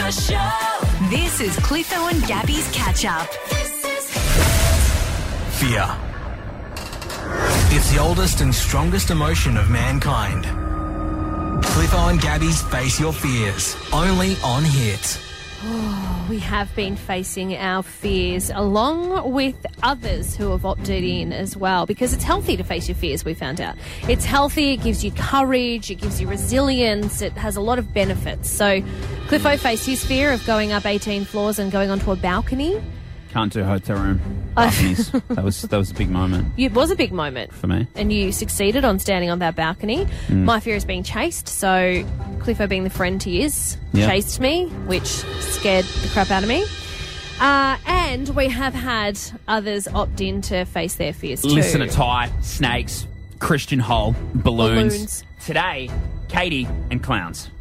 Breakfast Show. This is Cliffo and Gabby's Catch Up. Fear. It's the oldest and strongest emotion of mankind. Cliffo and Gabby's Face Your Fears, only on Hit. We have been facing our fears along with others who have opted in as well, because it's healthy to face your fears, we found out. It's healthy, it gives you courage, it gives you resilience, it has a lot of benefits. So Cliffo faced his fear of going up 18 floors and going onto a balcony. Can't do hotel room balconies. that was a big moment It was a big moment for me. and you succeeded on standing on that balcony. My fear is being chased, so Cliffo, being the friend he is, chased me, which scared the crap out of me. And we have had others opt in to face their fears too. Listener type, snakes, Christian Hull, balloons. Balloons. Today, Katie and clowns.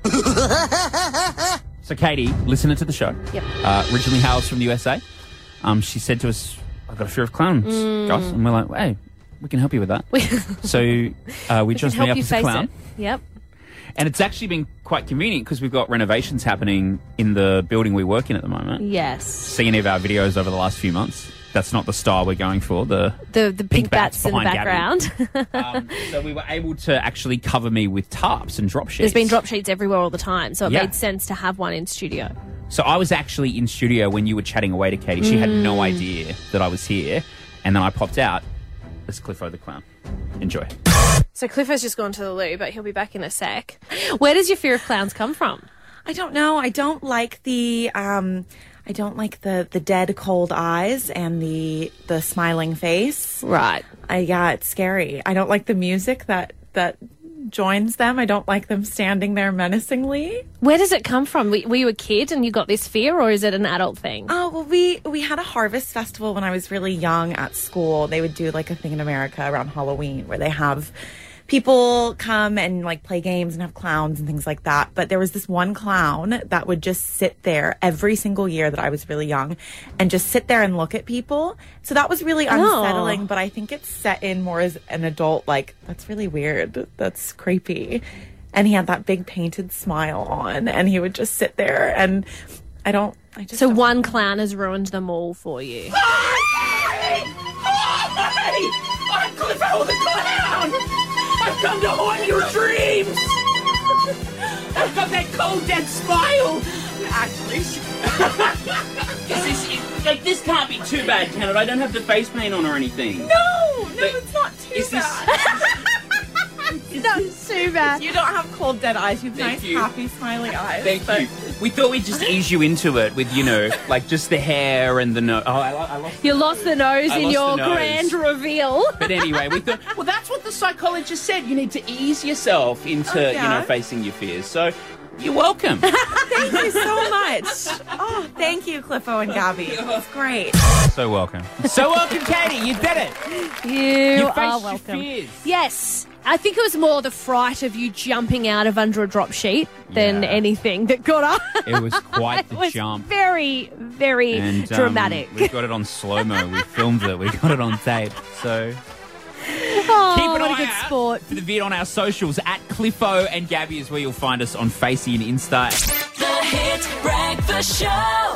So Katie, listener to the show, Yep. Originally hails from the USA. She said to us, I've got a fear of clowns, guys. And we're like, hey, we can help you with that. So we dressed me help up you as a face clown. it. Yep. And it's actually been quite convenient because we've got renovations happening in the building we work in at the moment. Yes. See any of our videos over the last few months? That's not the style we're going for. The pink bats in the behind background. so we were able to actually cover me with tarps and drop sheets. There's been drop sheets everywhere all the time, so it Yeah. made sense to have one in studio. So I was actually in studio when you were chatting away to Katie. She had no idea that I was here. And then I popped out as Cliffo the Clown. Enjoy. So Cliffo's just gone to the loo, but he'll be back in a sec. Where does your fear of clowns come from? I don't know. I don't like the dead cold eyes and the smiling face. Right. Yeah, it's scary. I don't like the music that joins them. I don't like them standing there menacingly. Where does it come from? Were you a kid and you got this fear, or is it an adult thing? Oh, well, we had a harvest festival when I was really young at school. They would do like a thing in America around Halloween where they have people come and like play games and have clowns and things like that. But there was this one clown that would just sit there every single year that I was really young and just sit there and look at people. So that was really unsettling, but I think it's set in more as an adult, like, that's really weird. That's creepy. And he had that big painted smile on and he would just sit there and So one clown has ruined them all for you. Hi! I'm Cliffo the Clown! I've come to haunt your dreams! I've got that cold, dead smile! Actually, this can't be too bad, can it? I don't have the face paint on or anything. No, it's not too bad. That's too bad. You don't have cold, dead eyes. You have nice, you. happy, smiling eyes. Thank you. We thought we'd just ease you into it with, like just the hair and the nose. Oh, I lost. You lost the nose in lost your the nose. grand reveal. But anyway, we thought, well, that's what the psychologist said. You need to ease yourself into, facing your fears. So, you're welcome. Thank you so much. Oh, thank you, Cliffo and Gabby. That's great. So welcome. So welcome, Katie. You did it. You faced are your welcome. fears. Yes. I think it was more the fright of you jumping out of under a drop sheet than Yeah. anything that got up. It was quite the It was jump. very, very And dramatic. we've got it on slow-mo. We filmed it. We got it on tape. So Oh, keep an what a eye good out sport. for the vid on our socials. At Cliffo and Gabby is where you'll find us on Facey and Insta. The Hit Breakfast Show.